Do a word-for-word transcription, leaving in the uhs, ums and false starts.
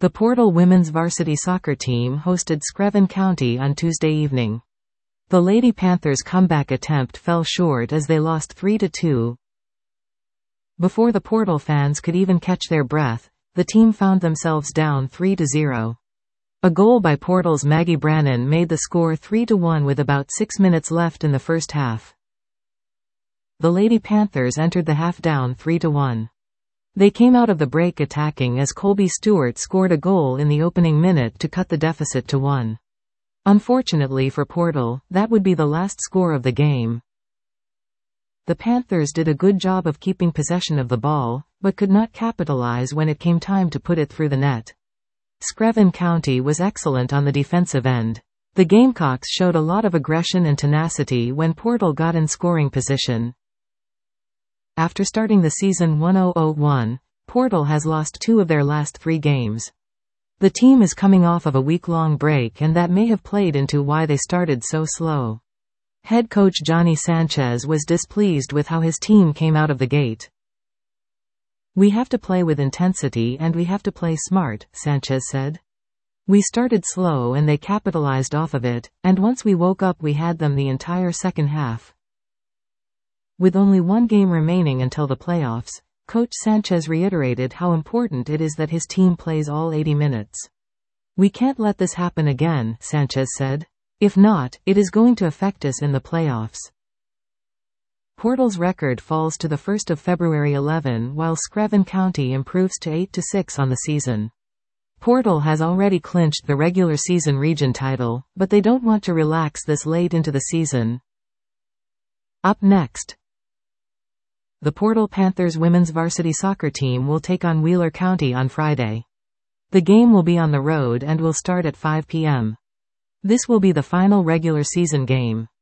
The Portal women's varsity soccer team hosted Screven County on Tuesday evening. The Lady Panthers' comeback attempt fell short as they lost three to two. Before the Portal fans could even catch their breath, the team found themselves down three to zero. A goal by Portal's Maggie Brannan made the score three to one with about six minutes left in the first half. The Lady Panthers entered the half down three to one. They came out of the break attacking as Colby Stewart scored a goal in the opening minute to cut the deficit to one. Unfortunately for Portal, that would be the last score of the game. The Panthers did a good job of keeping possession of the ball, but could not capitalize when it came time to put it through the net. Screven County was excellent on the defensive end. The Gamecocks showed a lot of aggression and tenacity when Portal got in scoring position. After starting the season one thousand one, Portal has lost two of their last three games. The team is coming off of a week-long break, and that may have played into why they started so slow. Head coach Johnny Sanchez was displeased with how his team came out of the gate. "We have to play with intensity and we have to play smart," Sanchez said. "We started slow and they capitalized off of it, and once we woke up we had them the entire second half." With only one game remaining until the playoffs, Coach Sanchez reiterated how important it is that his team plays all eighty minutes. "We can't let this happen again," Sanchez said. "If not, it is going to affect us in the playoffs." Portal's record falls to the first of February eleven while Screven County improves to eight to six on the season. Portal has already clinched the regular season region title, but they don't want to relax this late into the season. Up next, the Portal Panthers women's varsity soccer team will take on Wheeler County on Friday. The game will be on the road and will start at five p m This will be the final regular season game.